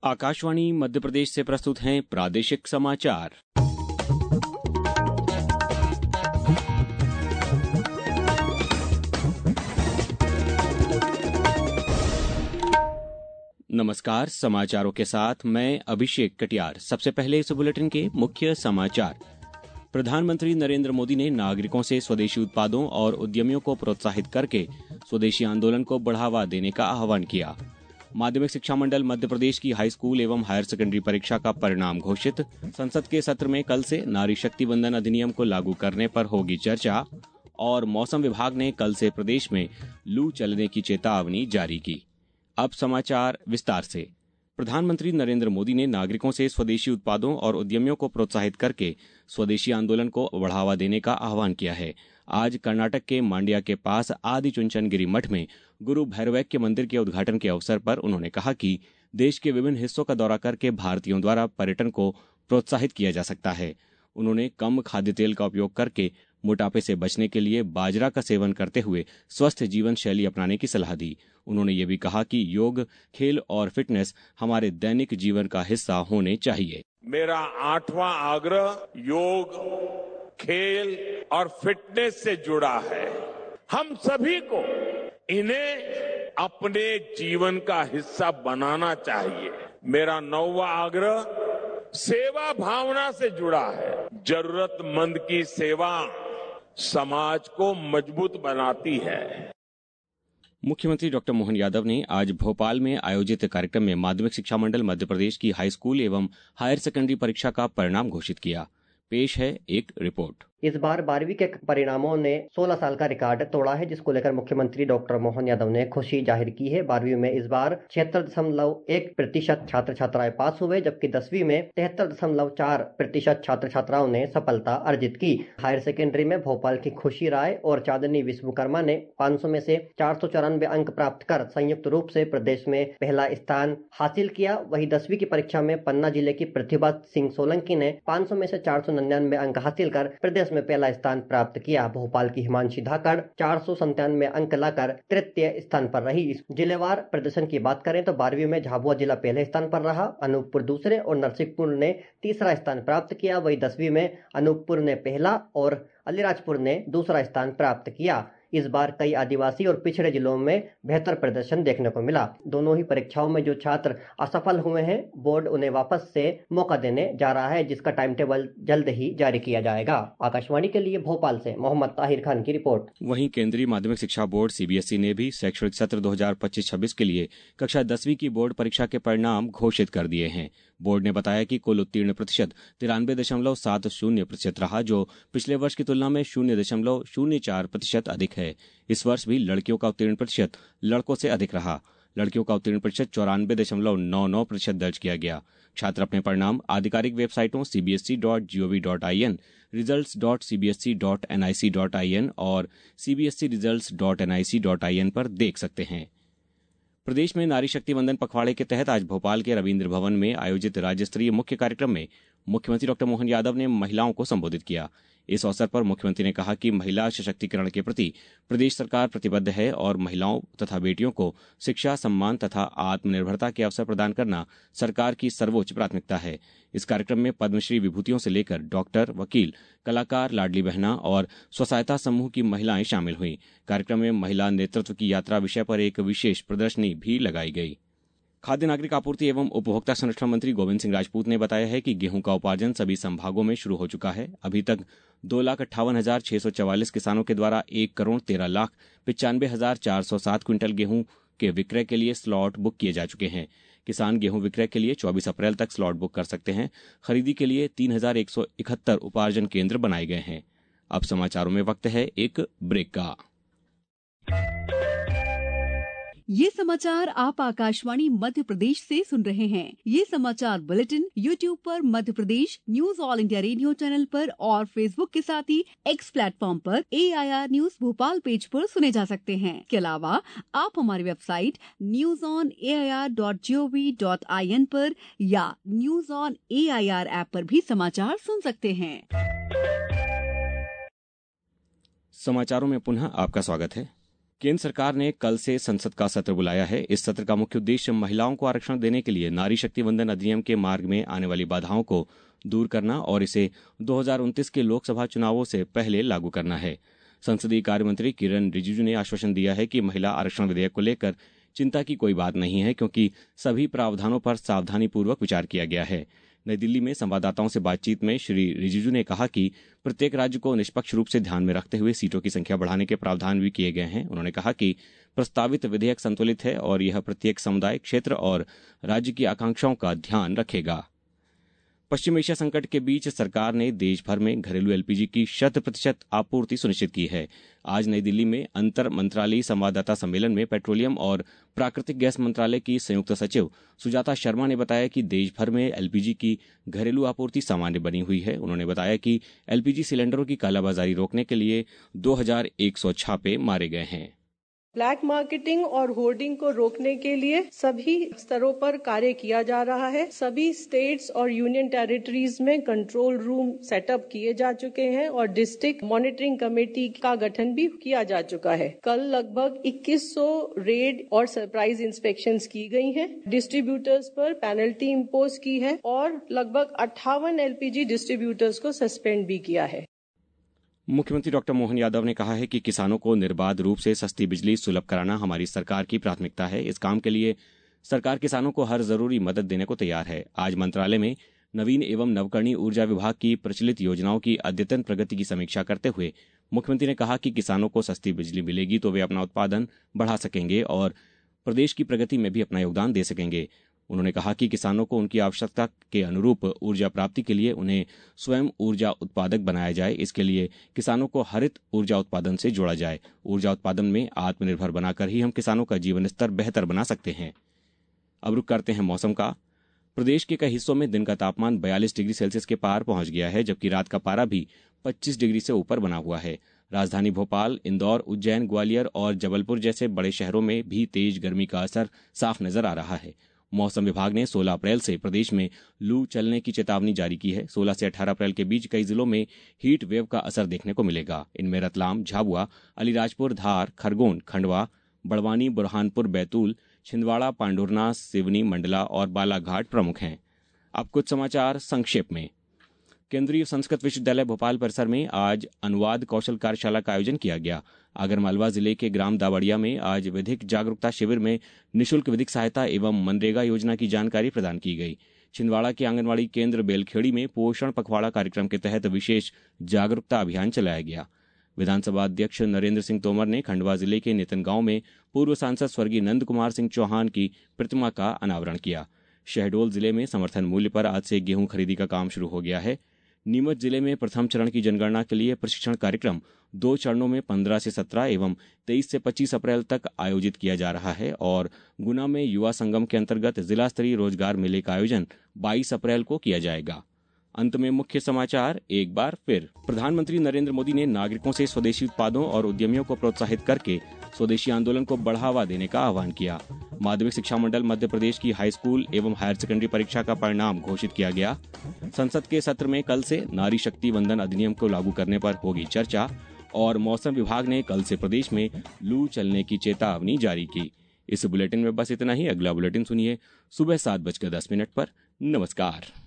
आकाशवाणी मध्य प्रदेश से प्रस्तुत हैं प्रादेशिक समाचार। नमस्कार, समाचारों के साथ मैं अभिषेक कटियार। सबसे पहले इस बुलेटिन के मुख्य समाचार। प्रधानमंत्री नरेंद्र मोदी ने नागरिकों से स्वदेशी उत्पादों और उद्यमियों को प्रोत्साहित करके स्वदेशी आंदोलन को बढ़ावा देने का आह्वान किया। माध्यमिक शिक्षा मंडल मध्य प्रदेश की हाई स्कूल एवं हायर सेकेंडरी परीक्षा का परिणाम घोषित। संसद के सत्र में कल से नारी शक्ति बंधन अधिनियम को लागू करने पर होगी चर्चा। और मौसम विभाग ने कल से प्रदेश में लू चलने की चेतावनी जारी की। अब समाचार विस्तार से। प्रधानमंत्री नरेंद्र मोदी ने नागरिकों से स्वदेशी उत्पादों और उद्यमियों को प्रोत्साहित करके स्वदेशी आंदोलन को बढ़ावा देने का आह्वान किया है। आज कर्नाटक के मांड्या के पास आदि चुंचनगिरी मठ में गुरु भैरवैक्य मंदिर के उद्घाटन के अवसर पर उन्होंने कहा कि देश के विभिन्न हिस्सों का दौरा करके भारतीयों द्वारा पर्यटन को प्रोत्साहित किया जा सकता है। उन्होंने कम खाद्य तेल का उपयोग करके मोटापे से बचने के लिए बाजरा का सेवन करते हुए स्वस्थ जीवन शैली अपनाने की सलाह दी। उन्होंने ये भी कहा कि योग, खेल और फिटनेस हमारे दैनिक जीवन का हिस्सा होने चाहिए। मेरा 8वां आग्रह योग, खेल और फिटनेस से जुड़ा है। हम सभी को इन्हें अपने जीवन का हिस्सा बनाना चाहिए। मेरा 9वां आग्रह सेवा भावना से जुड़ा है। जरूरतमंद की सेवा समाज को मजबूत बनाती है। मुख्यमंत्री डॉक्टर मोहन यादव ने आज भोपाल में आयोजित कार्यक्रम में माध्यमिक शिक्षा मंडल मध्य प्रदेश की हाई स्कूल एवं हायर सेकेंडरी परीक्षा का परिणाम घोषित किया। पेश है एक रिपोर्ट। इस बार 12वीं के परिणामों ने 16 साल का रिकॉर्ड तोड़ा है, जिसको लेकर मुख्यमंत्री डॉक्टर मोहन यादव ने खुशी जाहिर की है। 12वीं में इस बार 76.1% छात्र छात्राएं पास हुए, जबकि 10वीं में 73.4% छात्र छात्राओं ने सफलता अर्जित की। हायर सेकेंडरी में भोपाल की खुशी राय और चांदनी विश्वकर्मा ने 500 में से 494 अंक प्राप्त कर संयुक्त रूप से प्रदेश में पहला स्थान हासिल किया। वहीं 10वीं की परीक्षा में पन्ना जिले की प्रतिभा सिंह सोलंकी ने 500 में से 499 अंक हासिल कर प्रदेश में पहला स्थान प्राप्त किया। भोपाल की हिमांशी धाकड़ 497 अंक लाकर तृतीय स्थान पर रही। जिलेवार प्रदर्शन की बात करें तो 12वीं में झाबुआ जिला पहले स्थान पर रहा, अनूपपुर दूसरे और नरसिंहपुर ने तीसरा स्थान प्राप्त किया। वहीं 10वीं में अनूपपुर ने पहला और अलीराजपुर ने दूसरा स्थान प्राप्त किया। इस बार कई आदिवासी और पिछड़े जिलों में बेहतर प्रदर्शन देखने को मिला। दोनों ही परीक्षाओं में जो छात्र असफल हुए हैं, बोर्ड उन्हें वापस से मौका देने जा रहा है, जिसका टाइम टेबल जल्द ही जारी किया जाएगा। आकाशवाणी के लिए भोपाल से मोहम्मद ताहिर खान की रिपोर्ट। वहीं केंद्रीय माध्यमिक शिक्षा बोर्ड सीबीएसई ने भी शैक्षणिक सत्र 2025-26 के लिए कक्षा 10वीं की बोर्ड परीक्षा के परिणाम घोषित कर दिए हैं। बोर्ड ने बताया कि कुल उत्तीर्ण प्रतिशत 93.70% रहा, जो पिछले वर्ष की तुलना में 0.04% अधिक है। इस वर्ष भी लड़कियों का उत्तीर्ण प्रतिशत लड़कों से अधिक रहा। लड़कियों का उत्तीर्ण प्रतिशत 94.99% दर्ज किया गया। छात्र अपने परिणाम आधिकारिक वेबसाइटों cbsc.gov.in, results.cbsc.nic.in और cbscresults.nic.in पर देख सकते हैं। प्रदेश में नारी शक्ति बंधन पखवाड़े के तहत आज भोपाल के रविंद्र भवन में आयोजित राज्य स्तरीय मुख्य कार्यक्रम में मुख्यमंत्री डॉक्टर मोहन यादव ने महिलाओं को संबोधित किया। इस अवसर पर मुख्यमंत्री ने कहा कि महिला सशक्तिकरण के प्रति प्रदेश सरकार प्रतिबद्ध है और महिलाओं तथा बेटियों को शिक्षा, सम्मान तथा आत्मनिर्भरता के अवसर प्रदान करना सरकार की सर्वोच्च प्राथमिकता है। इस कार्यक्रम में पद्मश्री विभूतियों से लेकर डॉक्टर, वकील, कलाकार, लाडली बहना और स्वसहायता समूह की महिलाएं शामिल हुई। कार्यक्रम में महिला नेतृत्व की यात्रा विषय पर एक विशेष प्रदर्शनी भी लगाई गई। खाद्य नागरिक आपूर्ति एवं उपभोक्ता संरक्षण मंत्री गोविंद सिंह राजपूत ने बताया है कि गेहूं का उपार्जन सभी संभागों में शुरू हो चुका है। अभी तक 2,58,644 किसानों के द्वारा 1,13,95,407 क्विंटल गेहूं के विक्रय के लिए स्लॉट बुक किए जा चुके हैं। किसान गेहूं विक्रय के लिए 24 अप्रैल तक स्लॉट बुक कर सकते हैं। खरीदी के लिए 3,171 उपार्जन केंद्र बनाए गए हैं। अब समाचारों में वक्त है एक ब्रेक का। ये समाचार आप आकाशवाणी मध्य प्रदेश से सुन रहे हैं। ये समाचार बुलेटिन YouTube पर Madhya Pradesh news All India radio channel पर और Facebook के साथ ही X प्लेटफॉर्म पर AIR न्यूज भोपाल पेज पर सुने जा सकते हैं। इसके अलावा आप हमारी वेबसाइट newsonair.gov.in पर या न्यूज ऑन AIR ऐप पर भी समाचार सुन सकते हैं। समाचारों में पुनः आपका स्वागत है। केंद्र सरकार ने कल से संसद का सत्र बुलाया है। इस सत्र का मुख्य उद्देश्य महिलाओं को आरक्षण देने के लिए नारी शक्ति वंदन अधिनियम के मार्ग में आने वाली बाधाओं को दूर करना और इसे 2029 के लोकसभा चुनावों से पहले लागू करना है। संसदीय कार्य मंत्री किरण रिजिजू ने आश्वासन दिया है कि महिला आरक्षण विधेयक को लेकर चिंता की कोई बात नहीं है, क्योंकि सभी प्रावधानों पर सावधानीपूर्वक विचार किया गया है। नई दिल्ली में संवाददाताओं से बातचीत में श्री रिजिजू ने कहा कि प्रत्येक राज्य को निष्पक्ष रूप से ध्यान में रखते हुए सीटों की संख्या बढ़ाने के प्रावधान भी किए गए हैं। उन्होंने कहा कि प्रस्तावित विधेयक संतुलित है और यह प्रत्येक समुदाय, क्षेत्र और राज्य की आकांक्षाओं का ध्यान रखेगा। पश्चिम एशिया संकट के बीच सरकार ने देश भर में घरेलू एलपीजी की 100% आपूर्ति सुनिश्चित की है। आज नई दिल्ली में अंतर मंत्रालयी संवाददाता सम्मेलन में पेट्रोलियम और प्राकृतिक गैस मंत्रालय की संयुक्त सचिव सुजाता शर्मा ने बताया कि देश भर में एलपीजी की घरेलू आपूर्ति सामान्य बनी हुई है। उन्होंने बताया कि एलपीजी सिलेंडरों की कालाबाजारी रोकने के लिए 2100 छापे मारे गए हैं। ब्लैक मार्केटिंग और होर्डिंग को रोकने के लिए सभी स्तरों पर कार्य किया जा रहा है। सभी स्टेट्स और यूनियन टेरिटरीज में कंट्रोल रूम सेटअप किए जा चुके हैं और डिस्ट्रिक्ट मॉनिटरिंग कमेटी का गठन भी किया जा चुका है। कल लगभग 2100 रेड और सरप्राइज इंस्पेक्शंस की गई हैं। डिस्ट्रीब्यूटर्स पर पेनल्टी इम्पोज की है और लगभग 58 एलपीजी डिस्ट्रीब्यूटर्स को सस्पेंड भी किया है। मुख्यमंत्री डॉक्टर मोहन यादव ने कहा है कि किसानों को निर्बाध रूप से सस्ती बिजली सुलभ कराना हमारी सरकार की प्राथमिकता है। इस काम के लिए सरकार किसानों को हर जरूरी मदद देने को तैयार है। आज मंत्रालय में नवीन एवं नवकरणीय ऊर्जा विभाग की प्रचलित योजनाओं की अद्यतन प्रगति की समीक्षा करते हुए मुख्यमंत्री ने कहा कि किसानों को सस्ती बिजली मिलेगी तो वे अपना उत्पादन बढ़ा सकेंगे और प्रदेश की प्रगति में भी अपना योगदान दे सकेंगे। उन्होंने कहा कि किसानों को उनकी आवश्यकता के अनुरूप ऊर्जा प्राप्ति के लिए उन्हें स्वयं ऊर्जा उत्पादक बनाया जाए। इसके लिए किसानों को हरित ऊर्जा उत्पादन से जोड़ा जाए। ऊर्जा उत्पादन में आत्मनिर्भर बनाकर ही हम किसानों का जीवन स्तर बेहतर बना सकते हैं। अब रुक करते हैं मौसम का। प्रदेश के कई हिस्सों में दिन का तापमान 42 डिग्री सेल्सियस के पार पहुंच गया है, जबकि रात का पारा भी 25 डिग्री से ऊपर बना हुआ है। राजधानी भोपाल, इंदौर, उज्जैन, ग्वालियर और जबलपुर जैसे बड़े शहरों में भी तेज गर्मी का असर साफ नजर आ रहा है। मौसम विभाग ने 16 अप्रैल से प्रदेश में लू चलने की चेतावनी जारी की है। 16 से 18 अप्रैल के बीच कई जिलों में हीट वेव का असर देखने को मिलेगा। इनमें रतलाम, झाबुआ, अलीराजपुर, धार, खरगोन, खंडवा, बड़वानी, बुरहानपुर, बैतूल, छिंदवाड़ा, पांडुरना, सिवनी, मंडला और बालाघाट प्रमुख हैं। अब कुछ समाचार संक्षेप में। केंद्रीय संस्कृत विश्वविद्यालय भोपाल परिसर में आज अनुवाद कौशल कार्यशाला का आयोजन किया गया। आगरमालवा जिले के ग्राम दावड़िया में आज विधिक जागरूकता शिविर में निःशुल्क विधिक सहायता एवं मनरेगा योजना की जानकारी प्रदान की गई। छिंदवाड़ा के आंगनवाड़ी केंद्र बेलखेड़ी में पोषण पखवाड़ा कार्यक्रम के तहत विशेष जागरूकता अभियान चलाया गया। विधानसभा अध्यक्ष नरेंद्र सिंह तोमर ने खंडवा जिले के नेतन गांव में पूर्व सांसद स्वर्गीय नंद कुमार सिंह चौहान की प्रतिमा का अनावरण किया। शहडोल जिले में समर्थन मूल्य पर आज से गेहूं खरीदी का काम शुरू हो गया है। नीमच जिले में प्रथम चरण की जनगणना के लिए प्रशिक्षण कार्यक्रम 2 चरणों में 15 से 17 एवं 23 से 25 अप्रैल तक आयोजित किया जा रहा है और गुना में युवा संगम के अंतर्गत जिला स्तरीय रोजगार मेले का आयोजन 22 अप्रैल को किया जाएगा। अंत में मुख्य समाचार एक बार फिर। प्रधानमंत्री नरेंद्र मोदी ने नागरिकों से स्वदेशी उत्पादों और उद्यमियों को प्रोत्साहित करके स्वदेशी आंदोलन को बढ़ावा देने का आह्वान किया। माध्यमिक शिक्षा मंडल मध्य प्रदेश की हाई स्कूल एवं हायर सेकेंडरी परीक्षा का परिणाम घोषित किया गया। संसद के सत्र में कल से नारी शक्ति वंदन अधिनियम को लागू करने पर होगी चर्चा और मौसम विभाग ने कल से प्रदेश में लू चलने की चेतावनी जारी की। इस बुलेटिन में बस इतना ही। अगला बुलेटिन सुनिए सुबह 7:10 पर। नमस्कार।